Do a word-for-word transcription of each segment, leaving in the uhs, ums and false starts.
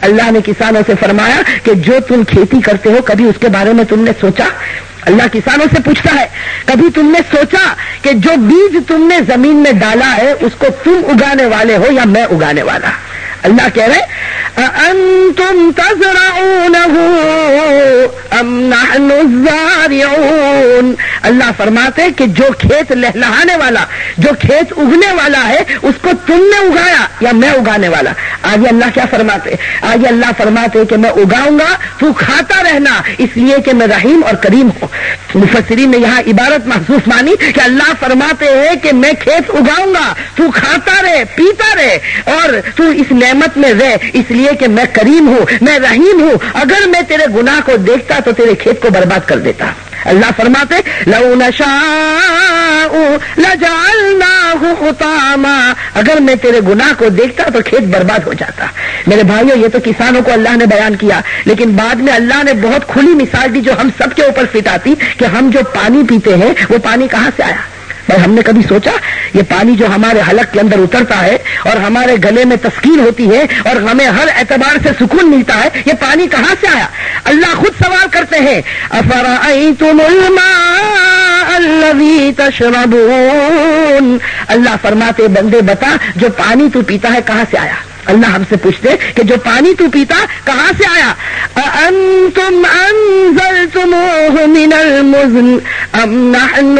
اللہ نے کسانوں سے فرمایا کہ جو تم کھیتی کرتے ہو کبھی اس کے بارے میں تم نے سوچا؟ اللہ کسانوں سے پوچھتا ہے کبھی تم نے سوچا کہ جو بیج تم نے زمین میں ڈالا ہے اس کو تم اگانے والے ہو یا میں اگانے والا؟ اللہ کہہ رہے اَأَنْتُمْ تَزْرَعُونَهُ أَمْ نَحْنُ الزَّارِعُونَ۔ اللہ فرماتے کہ جو کھیت لہلہانے والا، جو کھیت اگنے والا ہے اس کو تم نے اگایا یا میں اگانے والا؟ آگے اللہ کیا فرماتے؟ آگے اللہ فرماتے کہ میں اگاؤں گا تو کھاتا رہنا، اس لیے کہ میں رحیم اور کریم ہوں۔ مفسرین نے یہاں عبارت محذوف مانی کہ اللہ فرماتے ہیں کہ میں کھیت اگاؤں گا، تو کھاتا رہے، پیتا رہے اور تو اس نعمت میں رہ، اس لیے کہ میں کریم ہوں، میں رحیم ہوں۔ اگر میں تیرے گناہ کو دیکھتا تو تیرے کھیت کو برباد کر دیتا۔ اللہ فرماتے لَوْ نَشَاءُ لَجَعَلْنَاهُ حُطَامًا، اگر میں تیرے گناہ کو دیکھتا تو کھیت برباد ہو جاتا۔ میرے بھائیو، یہ تو کسانوں کو اللہ نے بیان کیا، لیکن بعد میں اللہ نے بہت کھلی مثال دی جو ہم سب کے اوپر فٹ آتی کہ ہم جو پانی پیتے ہیں وہ پانی کہاں سے آیا؟ بھائی ہم نے کبھی سوچا یہ پانی جو ہمارے حلق کے اندر اترتا ہے اور ہمارے گلے میں تسکین ہوتی ہے اور ہمیں ہر اعتبار سے سکون ملتا ہے، یہ پانی کہاں سے آیا؟ اللہ خود سوال کرتے ہیں افرأیتم الماء الذی تشربون، اللہ فرماتے بندے بتا جو پانی تو پیتا ہے کہاں سے آیا؟ اللہ ہم سے پوچھتے کہ جو پانی تو پیتا کہاں سے آیا؟ اَأَنْتُمْ أَنزَلْتُمُوهُ مِنَ الْمُزْنِ أَمْ نَحْنُ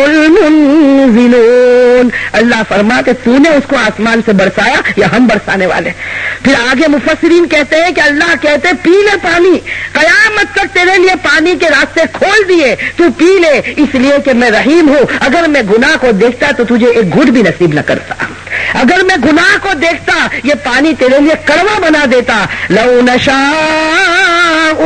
الْمُنزِلُونَ، اللہ فرماتے تو نے اس کو آسمان سے برسایا یا ہم برسانے والے؟ پھر آگے مفسرین کہتے ہیں کہ اللہ کہتے پی لے پانی، قیامت تک تیرے لیے پانی کے راستے کھول دیے، تو پی لے، اس لیے کہ میں رحیم ہوں۔ اگر میں گناہ کو دیکھتا تو تجھے ایک گھٹ بھی نصیب نہ کرتا، اگر میں گناہ کو دیکھتا یہ پانی تیرے لیے کڑوا بنا دیتا۔ لَوْ نَشَاءُ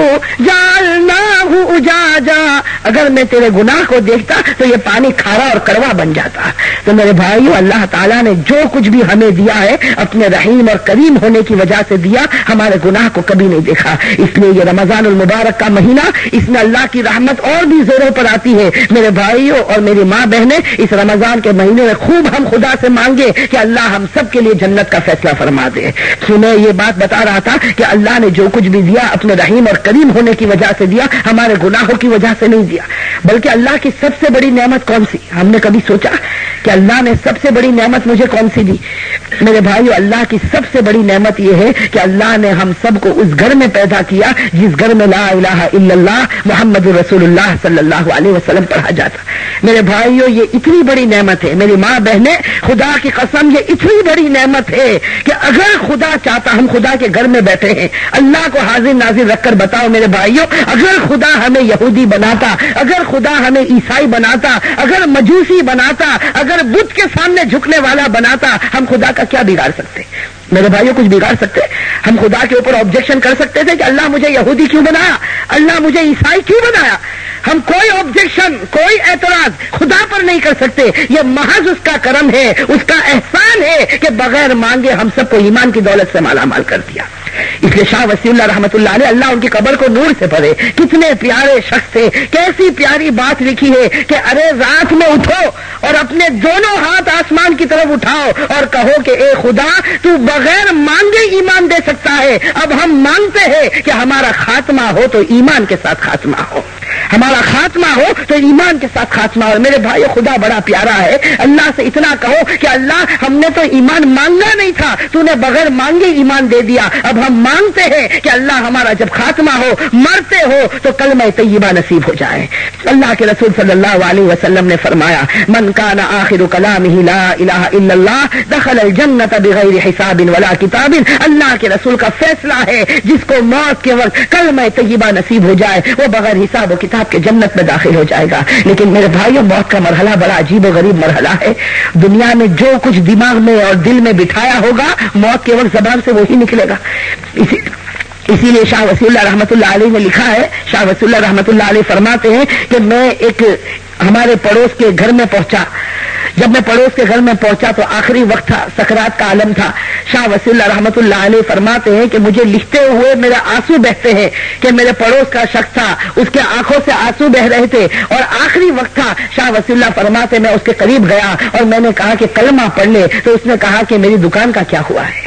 جَعَلْنَاهُ أُجَاجًا، اگر میں تیرے گناہ کو دیکھتا تو یہ پانی کھارا اور کڑوا بن جاتا۔ تو میرے بھائیو، اللہ تعالیٰ نے جو کچھ بھی ہمیں دیا ہے اپنے رحیم اور کریم ہونے کی وجہ سے دیا، ہمارے گناہ کو کبھی نہیں دیکھا۔ اس لیے یہ رمضان المبارک کا مہینہ، اس میں اللہ کی رحمت اور بھی زوروں پر آتی ہے۔ میرے بھائیو اور میری ماں بہنیں، اس رمضان کے مہینے میں خوب ہم خدا سے مانگے کہ اللہ ہم سب کے لیے جنت کا فیصلہ فرما دے۔ میں یہ بات بتا رہا تھا کہ اللہ نے جو کچھ بھی دیا اپنے رحیم اور کریم ہونے کی وجہ سے دیا، ہمارے گناہوں کی وجہ سے نہیں دیا۔ بلکہ اللہ کی سب سے بڑی نعمت کون سی؟ ہم نے کبھی سوچا کہ اللہ نے سب سے بڑی نعمت مجھے کون سی دی؟ میرے بھائیو، اللہ کی سب سے بڑی نعمت یہ ہے کہ اللہ نے ہم سب کو اس گھر میں پیدا کیا جس گھر میں لا الہ الا اللہ محمد رسول اللہ صلی اللہ علیہ وسلم پڑھا جاتا۔ میرے بھائیو، یہ اتنی بڑی نعمت ہے، میری ماں بہنیں، خدا کی قسم یہ اتنی بڑی نعمت ہے کہ اگر خدا چاہتا، ہم خدا کے گھر میں بیٹھے ہیں، اللہ کو حاضر ناظر رکھ کر بتاؤ میرے بھائیو، اگر خدا ہمیں یہودی بناتا، اگر خدا ہمیں عیسائی بناتا، اگر مجوسی بناتا، اگر بت کے سامنے جھکنے والا بناتا، ہم خدا کا کیا بگاڑ سکتے؟ میرے بھائیو کچھ بگاڑ سکتے؟ ہم خدا کے اوپر آبجیکشن کر سکتے تھے کہ اللہ مجھے یہودی کیوں بنایا، اللہ مجھے عیسائی کیوں بنایا؟ ہم کوئی آبجیکشن، کوئی اعتراض خدا پر نہیں کر سکتے۔ یہ محض اس کا کرم ہے، اس کا احسان ہے کہ بغیر مانگے ہم سب کو ایمان کی دولت سے مالا مال کر دیا۔ اس لیے شاہ وسیع اللہ رحمۃ اللہ علیہ، اللہ ان کی قبر کو نور سے بھرے، کتنے پیارے شخص تھے، کیسی پیاری بات لکھی ہے کہ ارے رات میں اٹھو اور اپنے دونوں ہاتھ آسمان کی طرف اٹھاؤ اور کہو کہ اے خدا تو بغیر مانگے ایمان دے سکتا ہے، اب ہم مانگتے ہیں کہ ہمارا خاتمہ ہو تو ایمان کے ساتھ خاتمہ ہو، ہمارا خاتمہ ہو تو ایمان کے ساتھ خاتمہ ہو۔ میرے بھائیو، خدا بڑا پیارا ہے، اللہ سے اتنا کہو کہ اللہ ہم نے تو ایمان مانگا نہیں تھا، تو نے بغیر مانگے ایمان دے دیا، اب ہم مانگتے ہیں کہ اللہ ہمارا جب خاتمہ ہو، مرتے ہو تو کلمہ طیبہ نصیب ہو جائے۔ اللہ کے رسول صلی اللہ علیہ وسلم نے فرمایا من کان آخر کلامہ لا الہ الا اللہ دخل الجنۃ بغیر حساب ولا کتاب۔ اللہ کے رسول کا فیصلہ ہے جس کو موت کے وقت کلمہ طیبہ نصیب ہو جائے وہ بغیر حساب و کتاب کے جنت میں داخل ہو جائے گا۔ لیکن میرے بھائیوں، موت کا مرحلہ بڑا عجیب و غریب مرحلہ ہے۔ دنیا میں جو کچھ دماغ میں اور دل میں بٹھایا ہوگا موت کے وقت زبان سے وہی نکلے گا۔ اسی اسی لیے شاہ وسیع اللہ رحمۃ اللہ علیہ نے لکھا ہے، شاہ وسیع اللہ رحمۃ اللہ علیہ فرماتے ہیں کہ میں ایک ہمارے پڑوس کے گھر میں پہنچا، جب میں پڑوس کے گھر میں پہنچا تو آخری وقت تھا، سکرات کا عالم تھا۔ شاہ وسیع اللہ رحمۃ اللہ علیہ فرماتے ہیں کہ مجھے لکھتے ہوئے میرا آنسو بہتے ہیں کہ میرے پڑوس کا شخص تھا، اس کے آنکھوں سے آنسو بہ رہے تھے اور آخری وقت تھا۔ شاہ وسیع اللہ فرماتے میں اس کے قریب گیا اور میں نے کہا کہ کلمہ پڑھ لے، تو اس نے کہا کہ میری دکان کا کیا ہوا ہے؟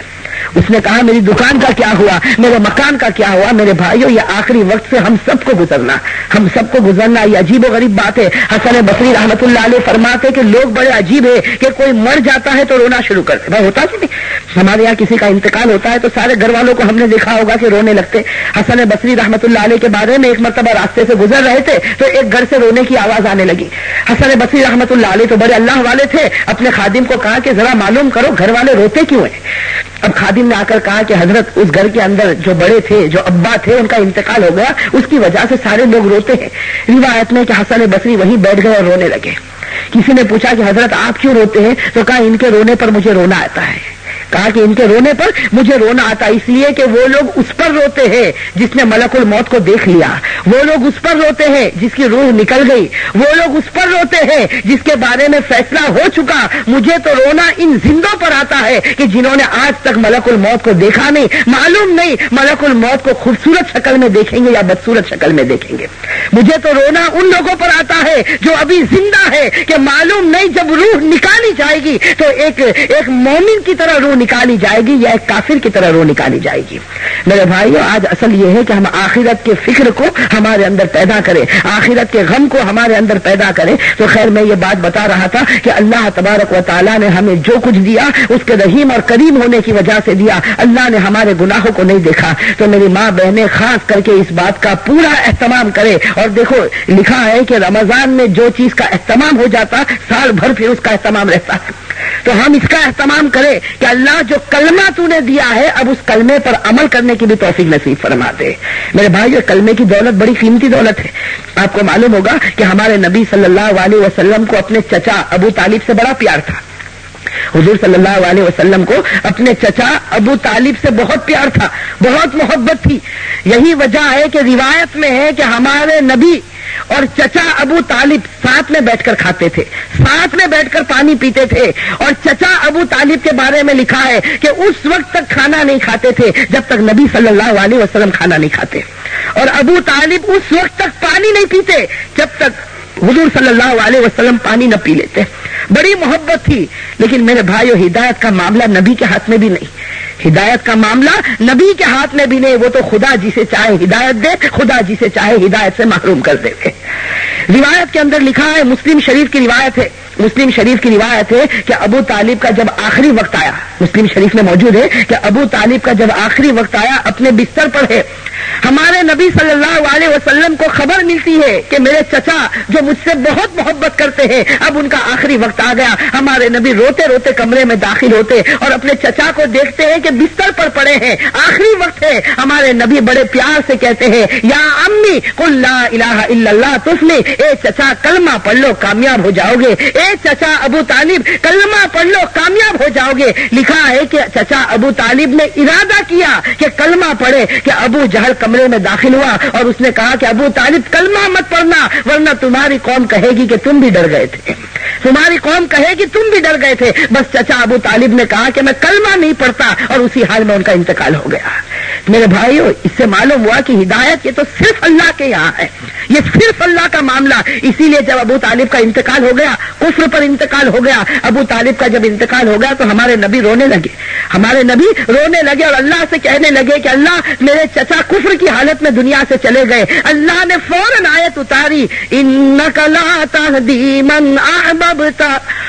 اس نے کہا میری دکان کا کیا ہوا, میرے مکان کا کیا ہوا. میرے بھائیوں یہ آخری وقت سے ہم سب کو گزرنا, ہم سب کو گزرنا. یہ عجیب و غریب بات ہے. حسن بصری رحمت اللہ علیہ فرماتے کہ لوگ بڑے عجیب ہے کہ کوئی مر جاتا ہے تو رونا شروع کرتے. بھائی ہوتا کہ نہیں, ہمارے یہاں کسی کا انتقال ہوتا ہے تو سارے گھر والوں کو ہم نے دیکھا ہوگا کہ رونے لگتے. حسن بصری رحمت اللہ علیہ کے بارے میں ایک مرتبہ راستے سے گزر رہے تھے تو ایک گھر سے رونے کی آواز آنے لگی. حسن بصری رحمت اللہ علیہ تو بڑے اللہ والے تھے, اپنے خادم کو کہا کہ ذرا معلوم کرو گھر والے روتے کیوں ہیں. اب خادم نے آ کر کہا کہ حضرت اس گھر کے اندر جو بڑے تھے, جو ابا تھے, ان کا انتقال ہو گیا, اس کی وجہ سے سارے لوگ روتے ہیں. روایت میں کہ حسن بصری وہیں بیٹھ گئے اور رونے لگے. کسی نے پوچھا کہ حضرت آپ کیوں روتے ہیں, تو کہا ان کے رونے پر مجھے رونا آتا ہے. کہا کہ ان کے رونے پر مجھے رونا آتا اس لیے کہ وہ لوگ اس پر روتے ہیں جس نے ملک الموت کو دیکھ لیا, وہ لوگ اس پر روتے ہیں جس کی روح نکل گئی, وہ لوگ اس پر روتے ہیں جس کے بارے میں فیصلہ ہو چکا. مجھے تو رونا ان زندوں پر آتا ہے کہ جنہوں نے آج تک ملک الموت کو دیکھا نہیں, معلوم نہیں ملک الموت کو خوبصورت شکل میں دیکھیں گے یا بدصورت شکل میں دیکھیں گے. مجھے تو رونا ان لوگوں پر آتا ہے جو ابھی زندہ ہے کہ معلوم نہیں جب روح نکالی جائے گی تو ایک ایک مومن کی طرح روح نکالی جائے گی یا ایک کافر کی طرح روح نکالی جائے گی. میرے بھائیو آج اصل یہ ہے کہ ہم آخرت کے فکر کو ہمارے اندر پیدا کریں, آخرت کے غم کو ہمارے اندر پیدا کریں. تو خیر میں یہ بات بتا رہا تھا کہ اللہ تبارک و تعالیٰ نے ہمیں جو کچھ دیا اس کے رحیم اور کریم ہونے کی وجہ سے دیا. اللہ نے ہمارے گناہوں کو نہیں دیکھا. تو میری ماں بہنیں خاص کر کے اس بات کا پورا اہتمام کرے. اور دیکھو لکھا ہے کہ رمضان میں جو چیز کا اہتمام ہو جاتا سال بھر پھر اس کا اہتمام رہتا ہے. تو ہم اس کا اہتمام کریں کہ اللہ جو کلمہ تو نے دیا ہے اب اس کلمے پر عمل کرنے کی بھی توفیق نصیب فرما دے. میرے بھائیو کلمے کی دولت بڑی قیمتی دولت ہے. آپ کو معلوم ہوگا کہ ہمارے نبی صلی اللہ علیہ وسلم کو اپنے چچا ابو طالب سے بڑا پیار تھا. حضور صلی اللہ علیہ وسلم کو اپنے چچا ابو طالب سے بہت پیار تھا, بہت محبت تھی. یہی وجہ ہے کہ روایت میں ہے کہ ہمارے نبی اور چچا ابو طالب ساتھ میں بیٹھ کر کھاتے تھے, ساتھ میں بیٹھ کر پانی پیتے تھے. اور چچا ابو طالب کے بارے میں لکھا ہے کہ اس وقت تک کھانا نہیں کھاتے تھے جب تک نبی صلی اللہ علیہ وسلم کھانا نہیں کھاتے, اور ابو طالب اس وقت تک پانی نہیں پیتے جب تک حضور صلی اللہ علیہ وسلم پانی نہ پی لیتے. بڑی محبت تھی. لیکن میرے بھائیو ہدایت کا معاملہ نبی کے ہاتھ میں بھی نہیں, ہدایت کا معاملہ نبی کے ہاتھ میں بھی نہیں. وہ تو خدا جسے چاہے ہدایت دے, خدا جسے چاہے ہدایت سے محروم کر دے. روایت کے اندر لکھا ہے, مسلم شریف کی روایت ہے, مسلم شریف کی روایت ہے کہ ابو طالب کا جب آخری وقت آیا, مسلم شریف میں موجود ہے کہ ابو طالب کا جب آخری وقت آیا اپنے بستر پر ہے, ہمارے نبی صلی اللہ علیہ وسلم کو خبر ملتی ہے کہ میرے چچا جو مجھ سے بہت محبت کرتے ہیں اب ان کا آخری وقت آ گیا. ہمارے نبی روتے روتے کمرے میں داخل ہوتے اور اپنے چچا کو دیکھتے ہیں کہ بستر پر پڑے ہیں, آخری وقت ہے. ہمارے نبی بڑے پیار سے کہتے ہیں یا امی قل لا الہ الا اللہ تفلح, اے چچا کلمہ پڑھ لو کامیاب ہو جاؤ گے. اے چچا ابو طالب کلمہ پڑھ لو کامیاب ہو جاؤ گے. لکھا ہے کہ چچا ابو طالب نے ارادہ کیا کہ کلمہ پڑھے کہ ابو جہل کمرے میں داخل ہوا اور اس نے کہا کہ ابو طالب کلمہ مت پڑھنا ورنہ تمہاری قوم کہے گی کہ تم بھی ڈر گئے تھے, تمہاری قوم کہے گی تم بھی ڈر گئے تھے. بس چچا ابو طالب نے کہا کہ میں کلمہ نہیں پڑھتا اور اسی حال میں ان کا انتقال ہو گیا. میرے بھائیو اس سے معلوم ہوا کہ ہدایت یہ تو صرف اللہ کے یہاں ہے, یہ صرف اللہ کا معاملہ. اسی لیے جب ابو طالب کا انتقال ہو گیا, کفر پر انتقال ہو گیا, ابو طالب کا جب انتقال ہو گیا تو ہمارے نبی رونے لگے, ہمارے نبی رونے لگے اور اللہ سے کہنے لگے کہ اللہ میرے چچا کفر کی حالت میں دنیا سے چلے گئے. اللہ نے فوراً آیت اتاری انک لا تہدی من احببت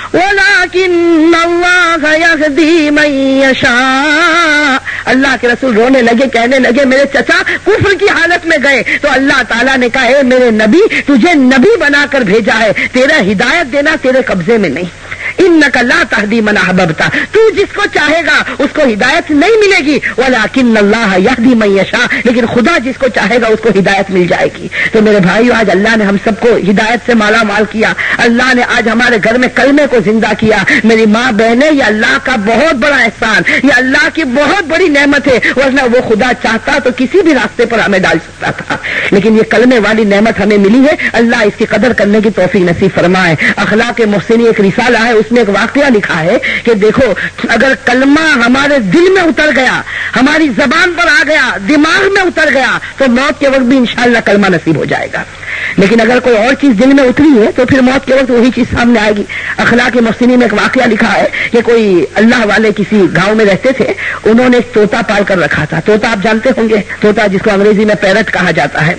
ولکن اللہ یہدی من یشاء. اللہ کے رسول رونے لگے, کہنے لگے میرے چچا کفر کی حالت میں گئے تو اللہ تعالیٰ نے کہا اے میرے نبی تجھے نبی بنا کر بھیجا ہے, تیرا ہدایت دینا تیرے قبضے میں نہیں. انک لا تہدی من احببت, تو جس کو چاہے گا اس کو ہدایت نہیں ملے گی, ولکن اللہ یہدی من یشاء, لیکن خدا جس کو چاہے گا اس کو ہدایت مل جائے گی. تو میرے بھائیو آج اللہ نے ہم سب کو ہدایت سے مالا مال کیا, اللہ نے آج ہمارے گھر میں کلمے کو زندہ کیا. میری ماں بہنیں یہ اللہ کا بہت بڑا احسان, یہ اللہ کی بہت بڑی نعمت ہے, ورنہ وہ خدا چاہتا تو کسی بھی راستے پر ہمیں ڈال سکتا تھا, لیکن یہ کلمے والی نعمت ہمیں ملی ہے. اللہ اس کی قدر کرنے کی توفیق نصیب فرمائے. اخلاق محسنی ایک رسالہ ہے, اس میں ایک واقعہ لکھا ہے کہ دیکھو اگر کلمہ ہمارے دل میں اتر گیا, ہماری زبان پر آ گیا, دماغ میں اتر گیا تو موت کے وقت بھی انشاءاللہ کلمہ نصیب ہو جائے گا. لیکن اگر کوئی اور چیز دل میں اتری ہے تو پھر موت کے وقت وہی چیز سامنے آئے گی. اخلاق محسنی میں ایک واقعہ لکھا ہے کہ کوئی اللہ والے کسی گاؤں میں رہتے تھے, انہوں نے ایک طوطا پال کر رکھا تھا. طوطا آپ جانتے ہوں گے, طوطا جس کو انگریزی میں پیرٹ کہا جاتا ہے.